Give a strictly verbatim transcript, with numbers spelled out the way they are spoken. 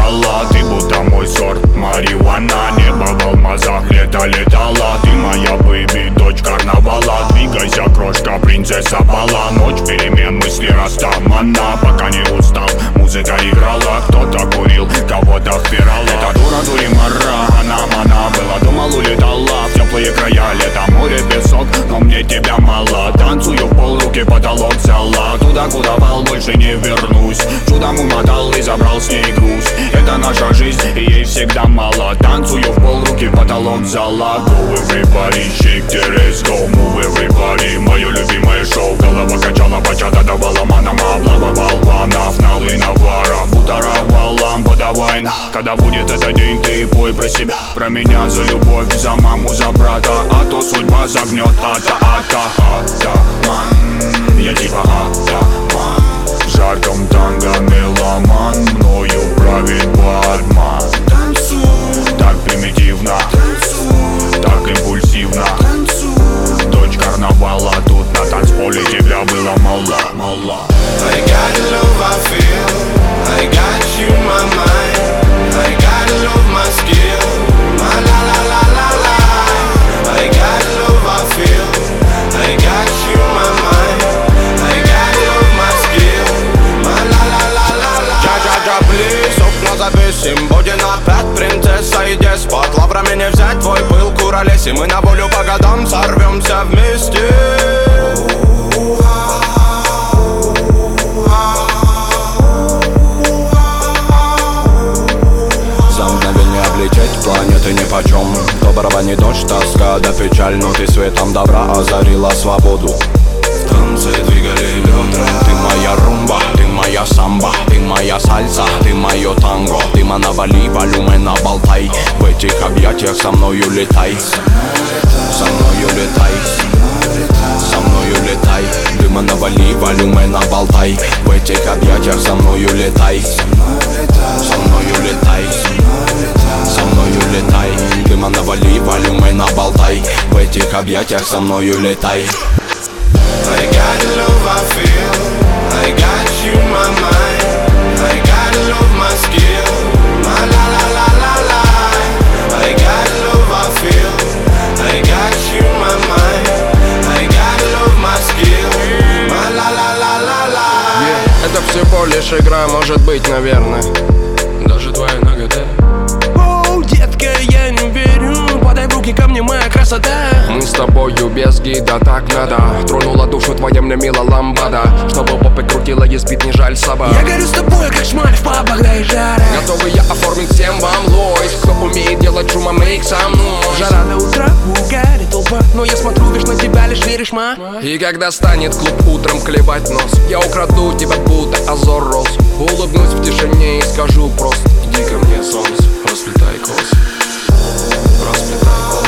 летала. Ты будто мой сорт марихуана. Небо в алмазах, лето летала. Ты моя бэйби, дочь карнавала. Двигайся, крошка, принцесса бала. Ночь перемен, мысли растамана. Пока не устал, музыка играла. Кто-то курил, кого-то впирала. Это дура, дури, мара, она, мана. Была, думал, улетала в теплые края. Лето, море, песок, но мне тебя мало. Танцую в пол, руки потолок взяла. Туда, куда вал, больше не вернусь. Чудом умотал и забрал с ней груз. Это наша жизнь, и ей всегда мало. Танцую в пол, руки потолок взяла. Go everybody, shake the ass, go move everybody. Мое любимое шоу, голова качала, бачата давала манам. Облавывал банов, налы навара. Бутаровал лампу, давай. Когда будет этот день, ты пой про себя. Про меня, за любовь, за маму, за брата. А то судьба загнет, ата, ата, атаман. Я типа атаман. В жарком танго меломан. Мною правит Батман. Так примитивно, так импульсивно. Дочь карнавала, тут на танцполе тебя было мало, мало. I got love, I feel. I got you, my mind. I got love, my skill. My la la la la la. I got love, I feel. I got you, my mind. I got love, my skill. My la la la la la. Джа-джа-джа, плиз, окна завесим. Будем опять принцесса и деспот. Лаврами не взять твой пыл, куролес. И мы на волю по годам сорвемся вместе. Планеты нипочем. То барабанит дождь, тоска да печаль. Но ты светом добра озарила свободу. В танце двигали бедра. Ты моя румба, ты моя самба. Ты моя сальса, ты мое танго. Ты манавали, волюмена болтай. В этих объятиях со мною летай. Со мною летай. Со мною летай. Ты манавали, волюмена болтай. В этих объятиях со мною летай. Со мною летай. Со мною летай. Дыма навали, волюмена болтай. В этих объятиях со мною летай. I got love, I feel. I got you, my mind. I got love, my skill. My la la la la la. I got love, I feel. I got you, my mind. I got love, my skill. My la la la la la. Yeah. Это всего лишь игра, может быть, наверное. Даже твоя нагота. Детка, я не верю, подай в руки ко мне, моя красота. Мы с тобою без гида, так надо. Тронула душу твоя мне мила ламбада. Чтобы попой крутила, есть бит, не жаль собак. Я горю с тобой, как шмаль в пабах, да и жара. Готовы я оформить всем вам лойс. Кто умеет делать шума, мейк со мной. Жара до утра, угарит толпа. Но я смотрю лишь на тебя, лишь веришь, ма. И когда станет клуб утром клевать нос, я украду тебя, будто Азор Роз. Улыбнусь в тишине и скажу просто: иди ко мне, солнце, расплетай кос. Расплетай кос.